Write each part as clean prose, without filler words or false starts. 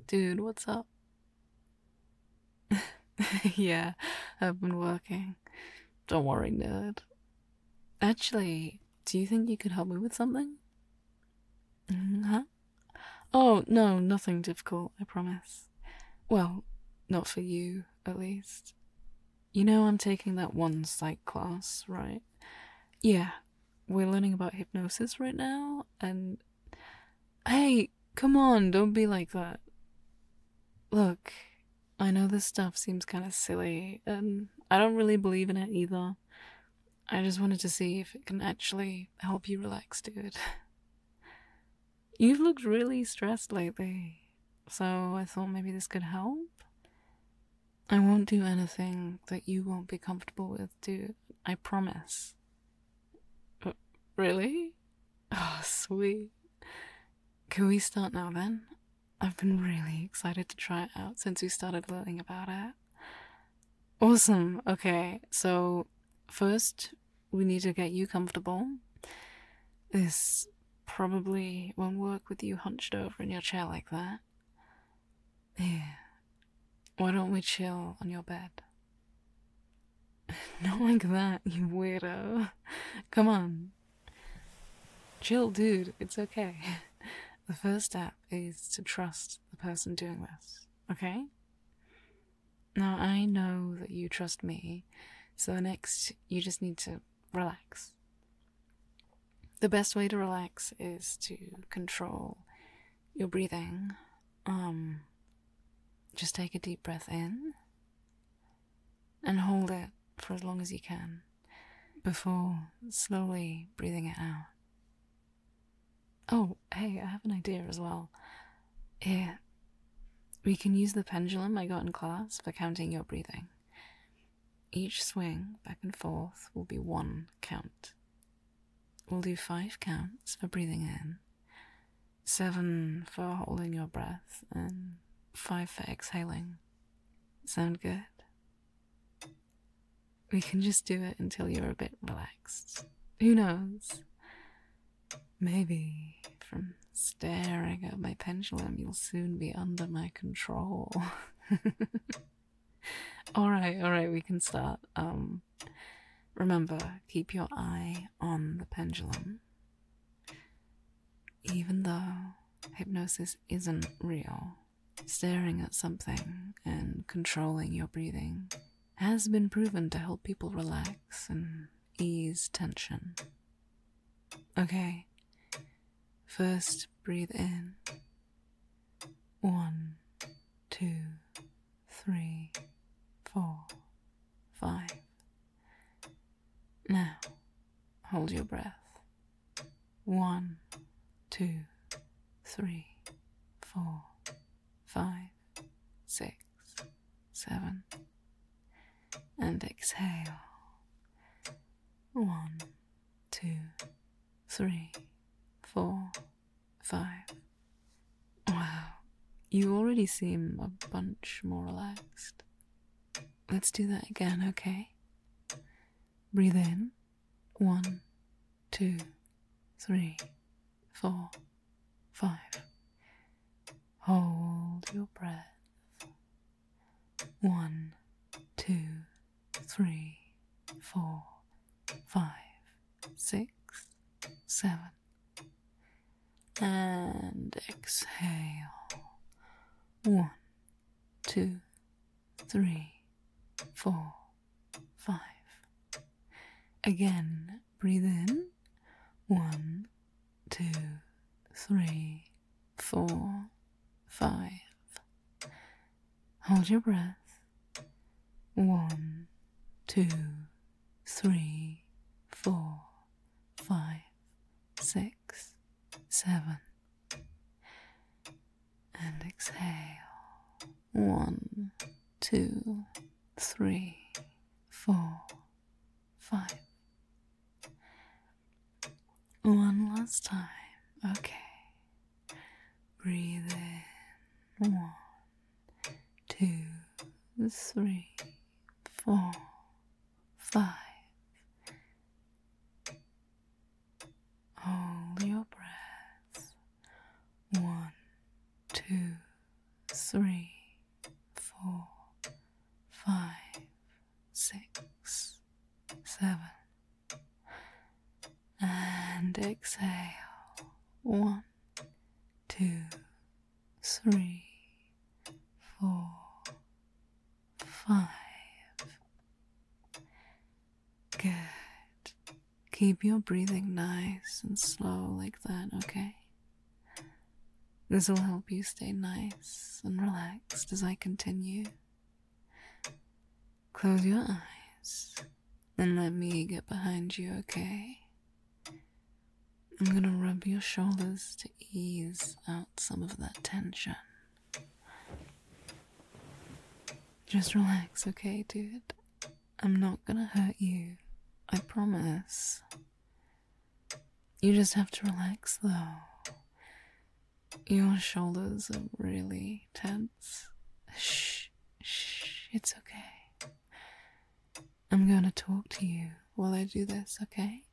Dude, what's up? Yeah, I've been working. Don't worry, nerd. Actually, do you think you could help me with something? Huh? Oh, no, nothing difficult, I promise. Well, not for you, at least. You know I'm taking that one psych class, right? Yeah, we're learning about hypnosis right now, and hey, come on, don't be like that. Look, I know this stuff seems kind of silly, and I don't really believe in it either. I just wanted to see if it can actually help you relax, dude. You've looked really stressed lately, so I thought maybe this could help. I won't do anything that you won't be comfortable with, dude. I promise. Uh, Really? Oh, sweet. Can we start now then? I've been really excited to try it out since we started learning about it. Awesome. Okay, so first we need to get you comfortable. This probably won't work with you hunched over in your chair like that. Here, why don't we chill on your bed? Not like that, you weirdo. Come on. Chill, dude. It's okay. The first step is to trust the person doing this, okay? Now, I know that you trust me, so next you just need to relax. The best way to relax is to control your breathing. Just take a deep breath in and hold it for as long as you can before slowly breathing it out. Oh, hey, I have an idea as well. Here, we can use the pendulum I got in class for counting your breathing. Each swing back and forth will be one count. We'll do 5 counts for breathing in, 7 for holding your breath, and 5 for exhaling. Sound good? We can just do it until you're a bit relaxed. Who knows? Maybe from staring at my pendulum, you'll soon be under my control. Alright, we can start. Remember, keep your eye on the pendulum. Even though hypnosis isn't real, staring at something and controlling your breathing has been proven to help people relax and ease tension. Okay, first breathe in. 1, 2, 3, 4, 5. Now, hold your breath. 1, 2, 3, 4, 5, 6, 7. And exhale. 1, 2, 3, 4, 5. Wow, you already seem a bunch more relaxed. Let's do that again, okay? Breathe in. 1, 2, 3, 4, 5. Hold your breath. 1, 2, 3, 4, 5, 6, 7. And exhale. 1, 2, 3, 4, 5. Again, breathe in. 1, 2, 3, 4, 5. Hold your breath. 1, 2, 3, 4, 5, 6, 7. And exhale. 1, 2, 3, 4, 5. One last time. Okay. Breathe in. 1, 2, 3, 4, 5. Hold your breath. 1, 2, 3, 4, 5, 6, 7. And exhale. 1, 2, 3, 4, 5. Good. Keep your breathing nice and slow like that, okay? This will help you stay nice and relaxed as I continue. Close your eyes and let me get behind you, okay? I'm gonna rub your shoulders to ease out some of that tension. Just relax, okay, dude? I'm not gonna hurt you, I promise. You just have to relax, though. Your shoulders are really tense. Shh, it's okay. I'm gonna talk to you while I do this, okay?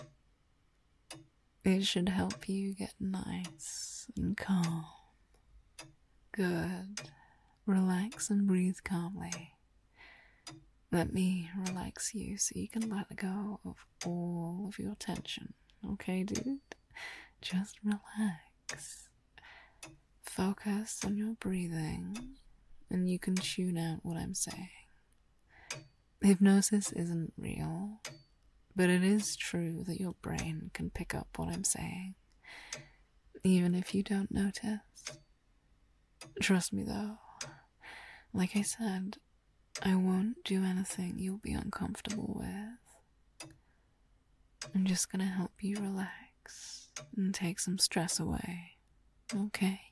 It should help you get nice and calm. Good. Relax and breathe calmly. Let me relax you so you can let go of all of your tension. Okay, dude? Just relax. Focus on your breathing, and you can tune out what I'm saying. Hypnosis isn't real, but it is true that your brain can pick up what I'm saying, even if you don't notice. Trust me, though. Like I said, I won't do anything you'll be uncomfortable with. I'm just gonna help you relax and take some stress away, okay?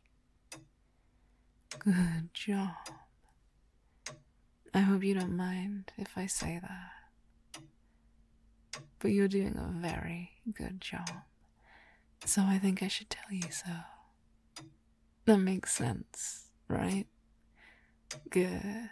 Good job. I hope you don't mind if I say that, but you're doing a very good job, so I think I should tell you so. That makes sense, right? Good.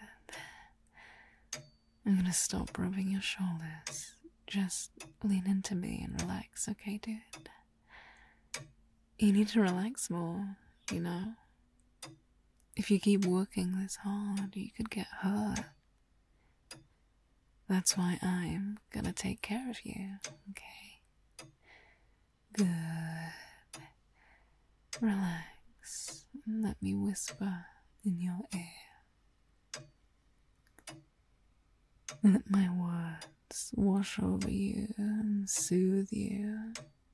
I'm gonna stop rubbing your shoulders. Just lean into me and relax, okay, dude? You need to relax more, you know? If you keep working this hard, you could get hurt. That's why I'm gonna take care of you, okay? Good. Relax and let me whisper in your ear. Let my words wash over you and soothe you.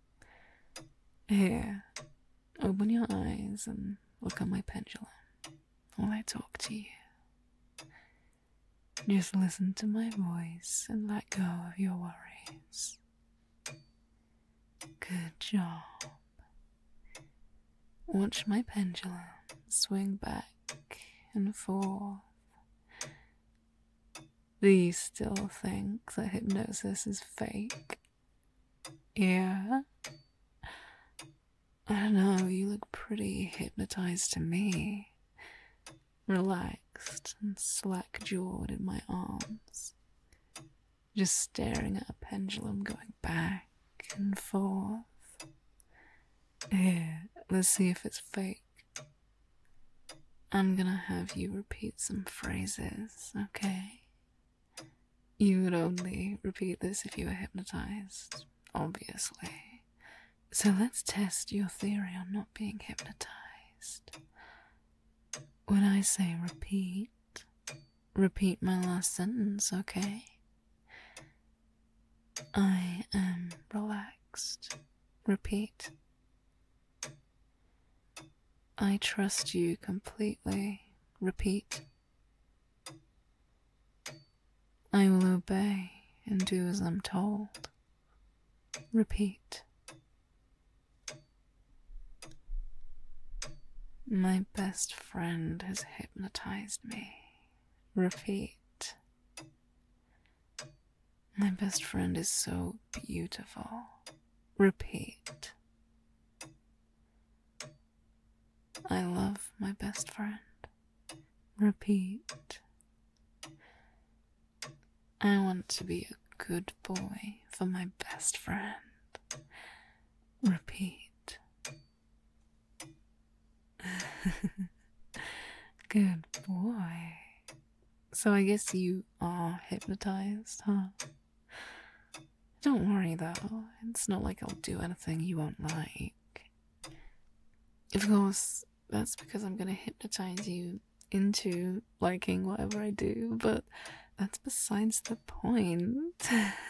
Here, open your eyes and look at my pendulum while I talk to you. Just listen to my voice and let go of your worries. Good job. Watch my pendulum swing back and forth. Do you still think that hypnosis is fake? Yeah? I don't know, you look pretty hypnotized to me. Relaxed and slack-jawed in my arms. Just staring at a pendulum going back and forth. Here, let's see if it's fake. I'm gonna have you repeat some phrases, okay? You would only repeat this if you were hypnotized, obviously. So let's test your theory on not being hypnotized. When I say repeat my last sentence, okay? I am relaxed. Repeat. I trust you completely. Repeat. I will obey and do as I'm told. Repeat. My best friend has hypnotized me. Repeat. My best friend is so beautiful. Repeat. I love my best friend. Repeat. I want to be a good boy for my best friend. Repeat. Good boy. So I guess you are hypnotized, huh? Don't worry though, it's not like I'll do anything you won't like. Of course, that's because I'm gonna hypnotize you into liking whatever I do, but that's besides the point.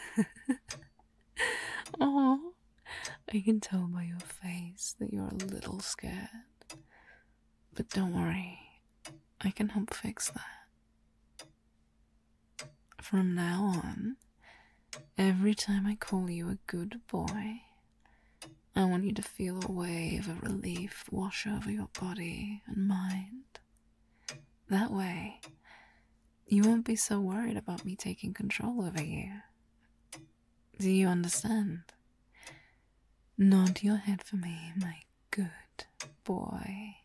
Oh, I can tell by your face that you're a little scared. But don't worry, I can help fix that. From now on, every time I call you a good boy, I want you to feel a wave of relief wash over your body and mind. That way, you won't be so worried about me taking control over you. Do you understand? Nod your head for me, my good boy.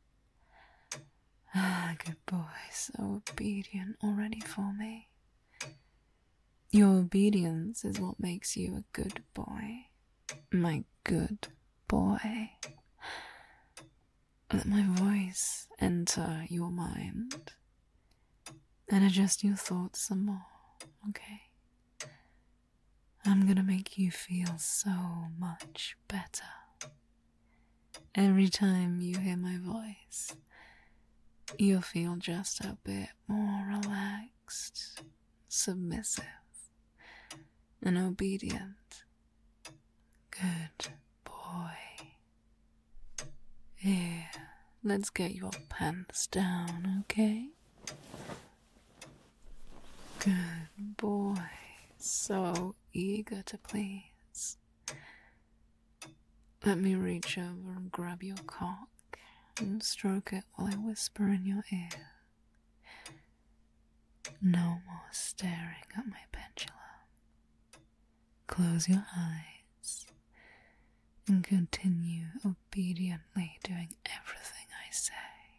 Ah, good boy, so obedient already for me. Your obedience is what makes you a good boy. My good boy. Let my voice enter your mind and adjust your thoughts some more, okay? I'm gonna make you feel so much better. Every time you hear my voice, you'll feel just a bit more relaxed, submissive, and obedient. Good boy. Here, let's get your pants down, okay? Good boy. So eager to please. Let me reach over and grab your cock and stroke it while I whisper in your ear. No more staring at my pendulum. Close your eyes and continue obediently doing everything I say.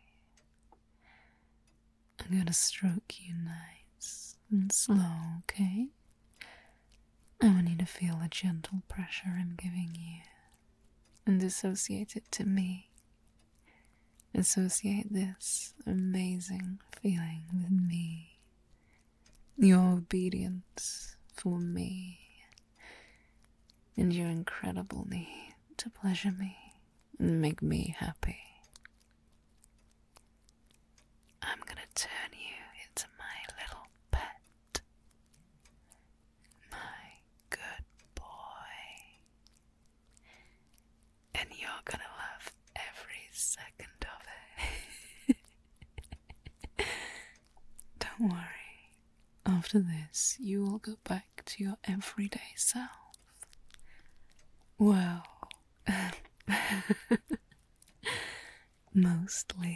I'm gonna stroke you nice and slow, okay? I want you to feel the gentle pressure I'm giving you and associate it to me. Associate this amazing feeling with me. Your obedience for me. And your incredible need to pleasure me and make me happy. I'm gonna turn you into my little pet. My good boy. And you're gonna love every second of it. Don't worry. After this, you will go back to your everyday self. Well, mostly.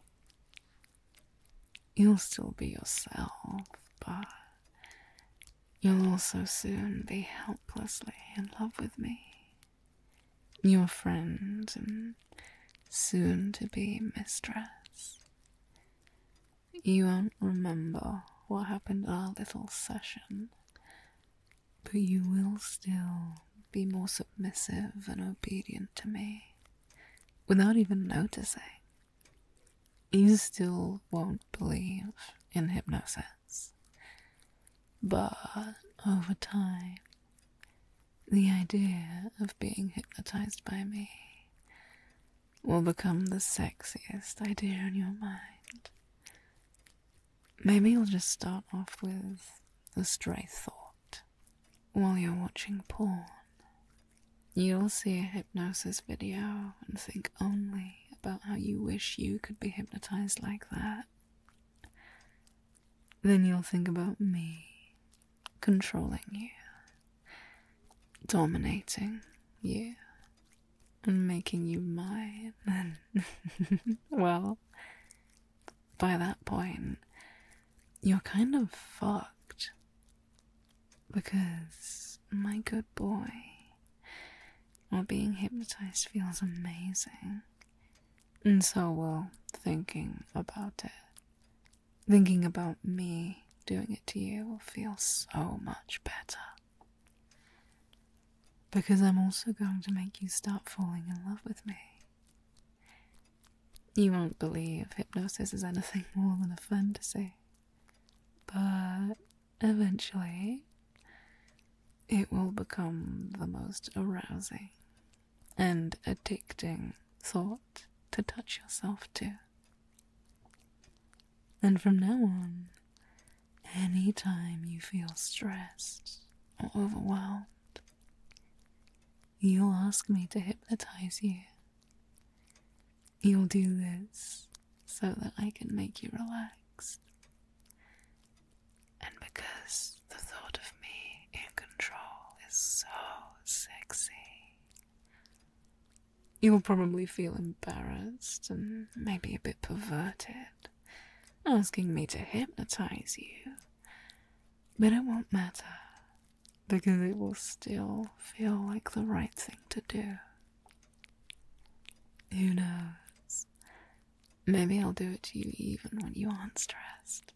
You'll still be yourself, but you'll also soon be helplessly in love with me, your friend and soon-to-be mistress. You won't remember what happened at our little session, but you will still be more submissive and obedient to me, without even noticing. You still won't believe in hypnosis, but over time, the idea of being hypnotized by me will become the sexiest idea in your mind. Maybe you'll just start off with a stray thought while you're watching porn. You'll see a hypnosis video and think only about how you wish you could be hypnotized like that. Then you'll think about me controlling you, dominating you, and making you mine. And well, by that point, you're kind of fucked. Because, my good boy, while being hypnotized feels amazing. And so will thinking about it. Thinking about me doing it to you will feel so much better. Because I'm also going to make you start falling in love with me. You won't believe hypnosis is anything more than a fantasy. But eventually, it will become the most arousing and addicting thought to touch yourself to. And from now on, anytime you feel stressed or overwhelmed, you'll ask me to hypnotize you. You'll do this so that I can make you relaxed. And because the thought of me in control is so sexy, you'll probably feel embarrassed and maybe a bit perverted, asking me to hypnotize you. But it won't matter, because it will still feel like the right thing to do. Who knows? Maybe I'll do it to you even when you aren't stressed.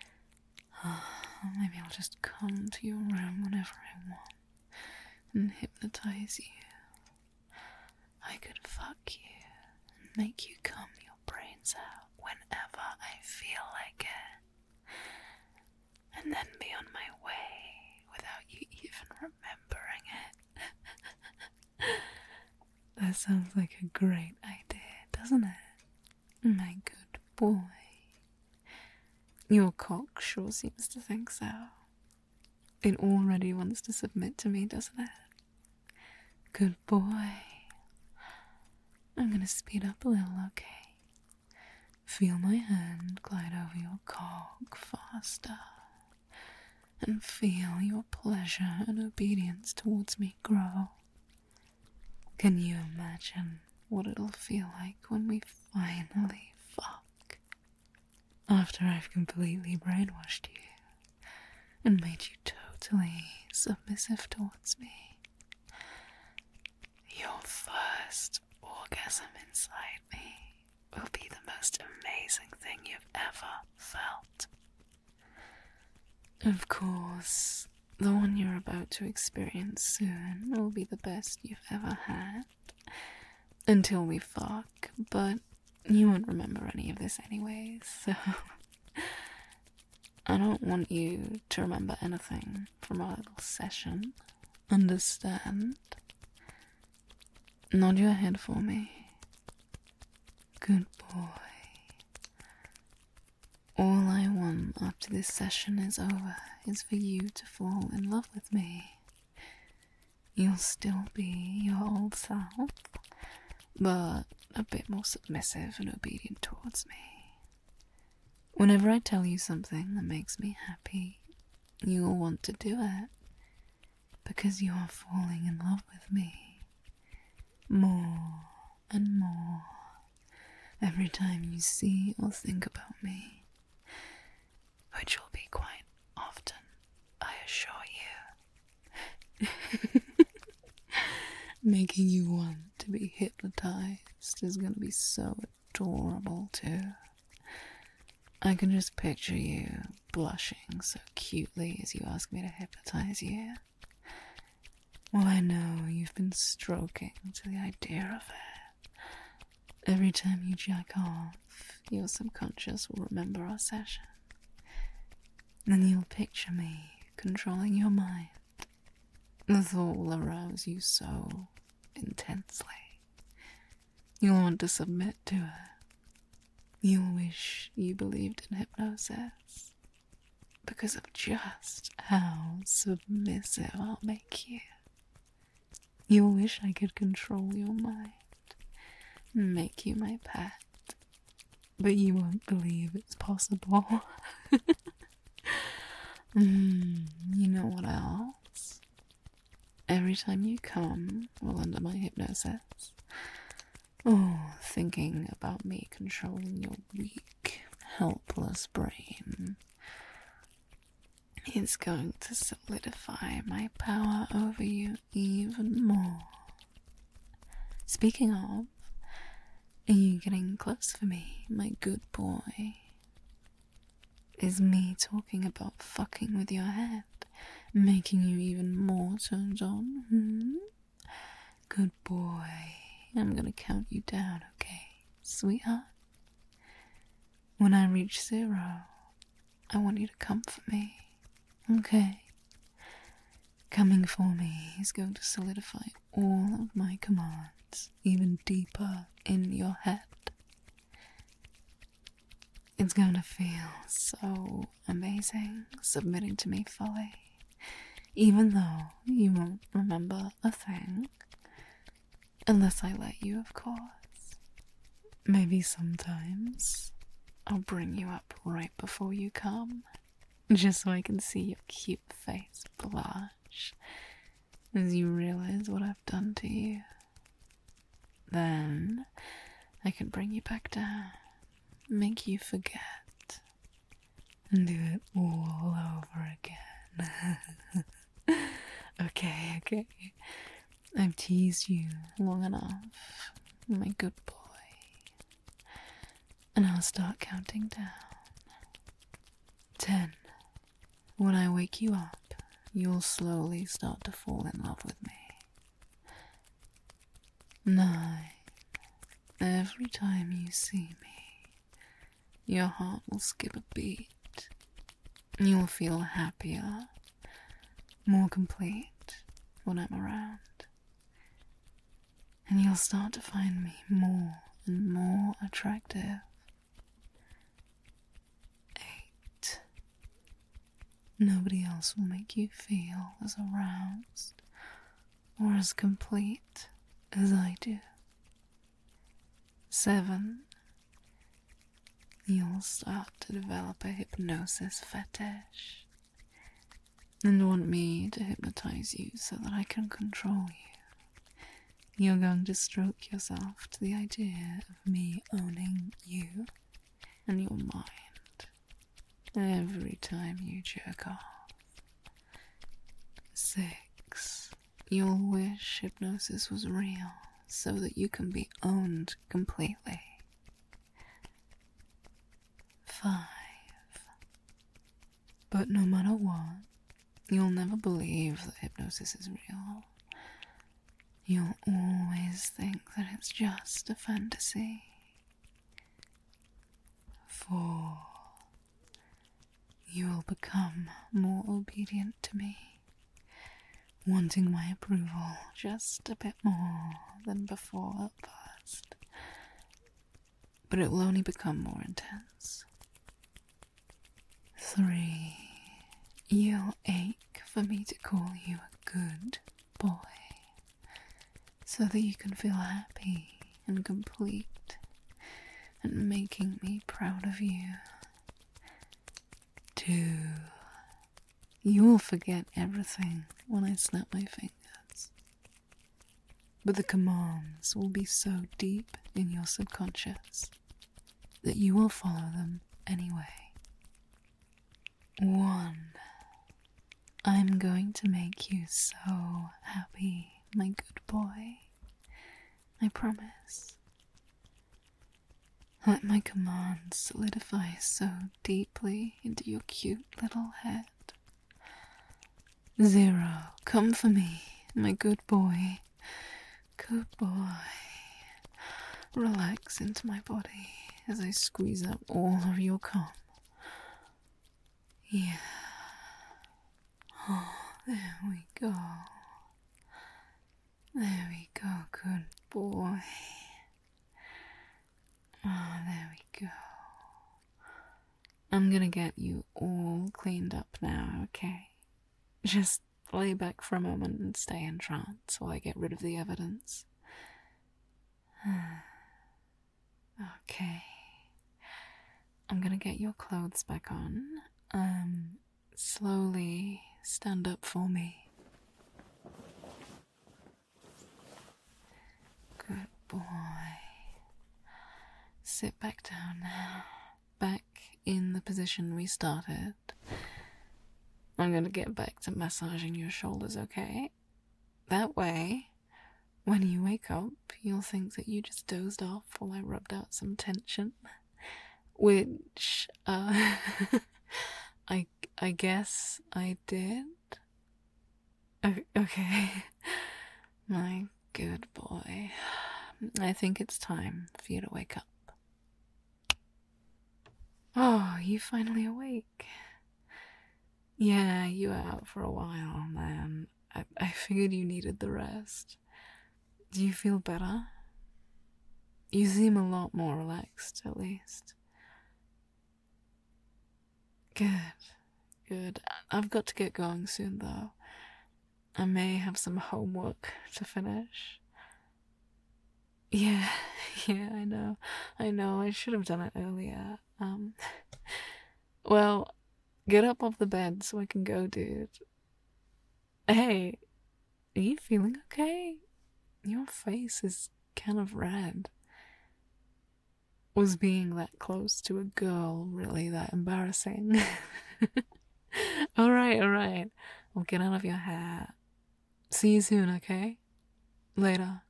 Maybe I'll just come to your room whenever I want and hypnotize you. I could fuck you and make you cum your brains out whenever I feel like it. And then be on my way without you even remembering it. That sounds like a great idea, doesn't it? My good boy. Your cock sure seems to think so. It already wants to submit to me, doesn't it? Good boy. I'm gonna speed up a little, okay? Feel my hand glide over your cock faster. And feel your pleasure and obedience towards me grow. Can you imagine what it'll feel like when we finally fuck? After I've completely brainwashed you and made you totally submissive towards me. Your first orgasm inside me will be the most amazing thing you've ever felt. Of course, the one you're about to experience soon will be the best you've ever had. Until we fuck, but you won't remember any of this anyways, so I don't want you to remember anything from our little session. Understand? Nod your head for me. Good boy. All I want after this session is over is for you to fall in love with me. You'll still be your old self, but a bit more submissive and obedient towards me. Whenever I tell you something that makes me happy, you'll want to do it, because you are falling in love with me. More and more, every time you see or think about me, which will be quite often, I assure you. Making you want to be hypnotized is going to be so adorable too. I can just picture you blushing so cutely as you ask me to hypnotize you. Well, I know you've been stroking to the idea of it. Every time you jack off, your subconscious will remember our session. Then you'll picture me controlling your mind. The thought will arouse you so intensely. You'll want to submit to it. You'll wish you believed in hypnosis because of just how submissive I'll make you. You'll wish I could control your mind and make you my pet, but you won't believe it's possible. You know what else? Every time you come while under my hypnosis, thinking about me controlling your weak, helpless brain, it's going to solidify my power over you even more. Speaking of, are you getting close for me, my good boy? Is me talking about fucking with your head making you even more turned on? Good boy. I'm gonna count you down, okay, sweetheart? When I reach 0, I want you to comfort me, okay? Coming for me is going to solidify all of my commands even deeper in your head. It's going to feel so amazing submitting to me fully, even though you won't remember a thing. Unless I let you, of course. Maybe sometimes I'll bring you up right before you come, just so I can see your cute face blush as you realize what I've done to you. Then I can bring you back down, make you forget, and do it all over again. Okay. I've teased you long enough, my good boy. And I'll start counting down. 10. When I wake you up, you'll slowly start to fall in love with me. 9. Every time you see me, your heart will skip a beat. You'll feel happier, more complete when I'm around. And you'll start to find me more and more attractive. 8. Nobody else will make you feel as aroused or as complete as I do. 7. You'll start to develop a hypnosis fetish and want me to hypnotize you so that I can control you. You're going to stroke yourself to the idea of me owning you and your mind every time you jerk off. 6. You'll wish hypnosis was real so that you can be owned completely. 5. But no matter what, you'll never believe that hypnosis is real. You'll always think that it's just a fantasy. 4. You'll become more obedient to me, wanting my approval just a bit more than before at first. But it will only become more intense. 3. You'll ache for me to call you a good boy, so that you can feel happy and complete and making me proud of you. 2. You'll forget everything when I snap my fingers, but the commands will be so deep in your subconscious that you will follow them anyway. 1. I'm going to make you so happy, my good boy. I promise. Let my commands solidify so deeply into your cute little head. 0. Come for me, my good boy. Good boy. Relax into my body as I squeeze out all of your cum. Yeah. Oh, there we go. There we go, good boy. Oh, there we go. I'm gonna get you all cleaned up now, okay? Just lay back for a moment and stay in trance while I get rid of the evidence. Okay. I'm gonna get your clothes back on. Slowly stand up for me. Good boy. Sit back down now. Back in the position we started. I'm gonna get back to massaging your shoulders, okay? That way, when you wake up, you'll think that you just dozed off while I rubbed out some tension. Which, I guess I did. Okay. My good boy. I think it's time for you to wake up. you finally awake? Yeah, you were out for a while, man. I figured you needed the rest. Do you feel better? You seem a lot more relaxed, at least. Good, good. I've got to get going soon, though. I may have some homework to finish. Yeah, yeah, I know, I should have done it earlier. Well, get up off the bed so I can go, dude. Hey, are you feeling okay? Your face is kind of red. Was being that close to a girl really that embarrassing? Alright. I'll get out of your hair. See you soon, okay? Later.